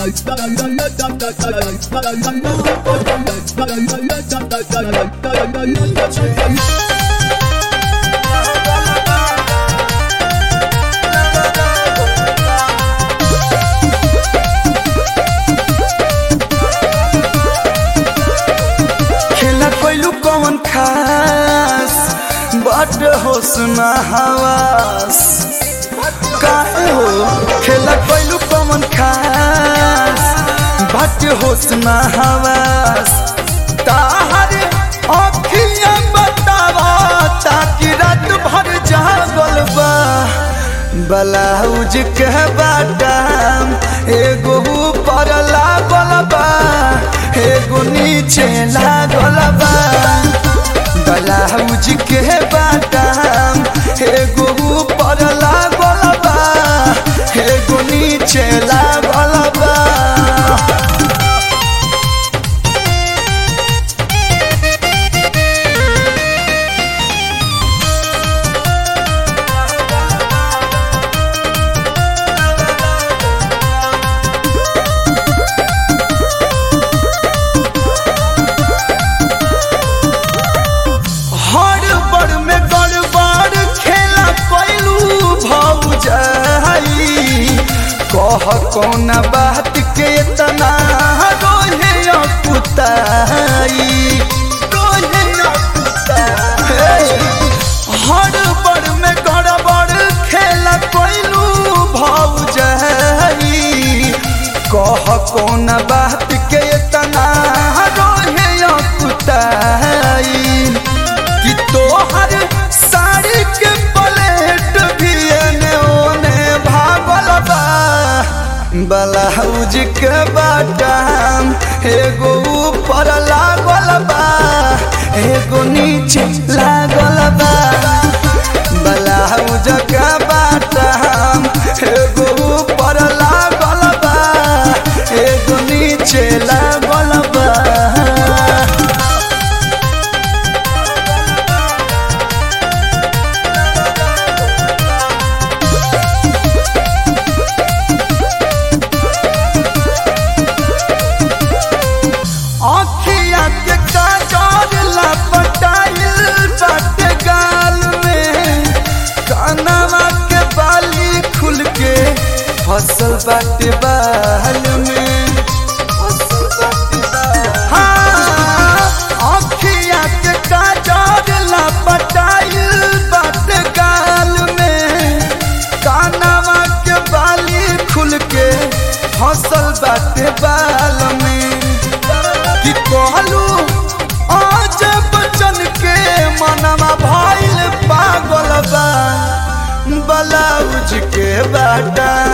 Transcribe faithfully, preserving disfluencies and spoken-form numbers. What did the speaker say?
खेला कोइलू कौन खास बट होसना हवास काहे हो खेला कोइलू कौन खास बट होसना हवास ताहरे अखियां बतावा ताकि रात भर जागल बा ब्लाउज के बाटाम एगो ऊपर लागल बा एगो नीचे लागल बा ब्लाउज के बाटाम एगो ऊपर लागल बा एगो नीचे लागल बा कह कौन बात के तना रोहे अकुताई रोहे अकुताई हर बड़ में गड़बड़ खेला कोइलू भौजाई कह कौन बात के तना रोहे अकुताई कि तोहर साड़ी के प्लेट भी एने ओने भागल बा ब्लाउज के बाटाम एगो ऊपर लागल बा एगो नीचे लागल बा ब्लाउज के बाटाम एगो ऊपर लागल बा एगो नीचे लागल बा फसल बाटे बाल में हाँ अखिया के काजर लपटाइल बाटे गाल में कानवा के बाली खुल के फसल बाटे बाल में कि कहलू आज बचन के मनवा भइल पागल बा ब्लाउज के बाटा